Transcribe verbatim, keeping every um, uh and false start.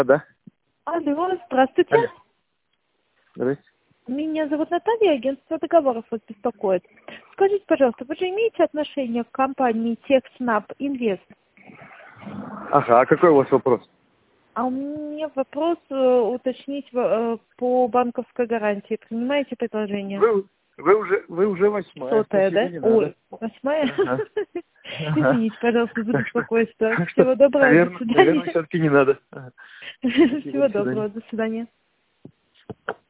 Да. Алло, здравствуйте. Алло. Здравствуйте. Меня зовут Наталья, агентство договоров вас беспокоит. Скажите, пожалуйста, вы же имеете отношение к компании Техснаб Инвест? Ага, а какой у вас вопрос? А у меня вопрос э, уточнить э, по банковской гарантии. Принимаете предложение? Вы, вы уже вы уже восьмая. Сотая, да? Спасибо, не надо. Ой, восьмая? Ага. Извините, пожалуйста, за беспокойство. Всего доброго, Наверное, до свидания. наверное, все-таки не надо. Ага. Спасибо, Всего до свидания. доброго, до свидания.